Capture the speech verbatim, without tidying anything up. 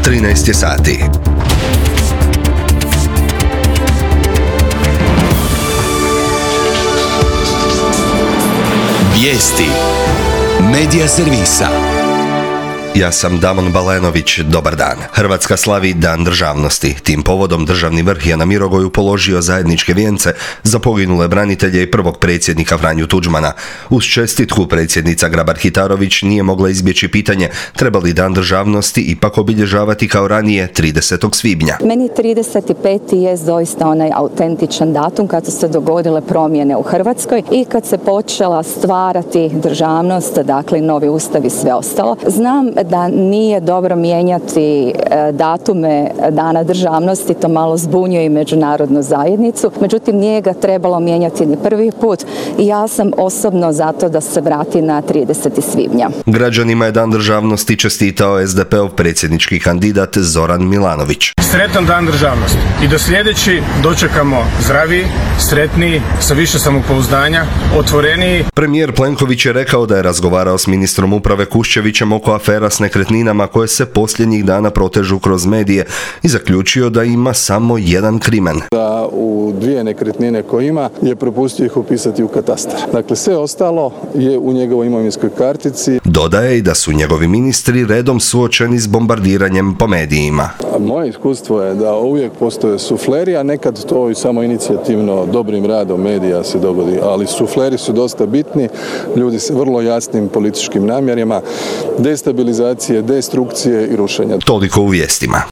trinaest je sati. Vijesti Medija servisa. Ja sam Damon Balenović, dobar dan. Hrvatska slavi Dan državnosti. Tim povodom državni vrh je na Mirogoju položio zajedničke vijence za poginule branitelje i prvog predsjednika Franju Tuđmana. Uz čestitku predsjednica Grabar-Kitarović nije mogla izbjeći pitanje treba li Dan državnosti ipak obilježavati kao ranije tridesetog svibnja. Meni trideset peti je doista onaj autentičan datum kad su se dogodile promjene u Hrvatskoj i kad se počela stvarati državnost, dakle novi ustav i sve ostalo. Znam da nije dobro mijenjati datume Dana državnosti, to malo zbunjuje i međunarodnu zajednicu, međutim nije ga trebalo mijenjati ni prvi put i ja sam osobno zato da se vrati na tridesetog svibnja. Građanima je Dan državnosti čestitao es de pe ov predsjednički kandidat Zoran Milanović. Sretan Dan državnosti i do sljedeći dočekamo zdraviji, sretniji, sa više samopouzdanja, otvoreniji. Premijer Plenković je rekao da je razgovarao s ministrom uprave Kuščevićem oko afera s nekretninama koje se posljednjih dana protežu kroz medije i zaključio da ima samo jedan krimen. Da u dvije nekretnine koje ima je propustio ih upisati u katastar. Dakle, sve ostalo je u njegovoj imovinskoj kartici. Dodaje i da su njegovi ministri redom suočeni s bombardiranjem po medijima. Moje iskustvo je da uvijek postoje sufleri, a nekad to i samo inicijativno dobrim radom medija se dogodi, ali sufleri su dosta bitni, ljudi s vrlo jasnim političkim namjerima, destabilizacije, destrukcije i rušenja. Toliko u vijestima.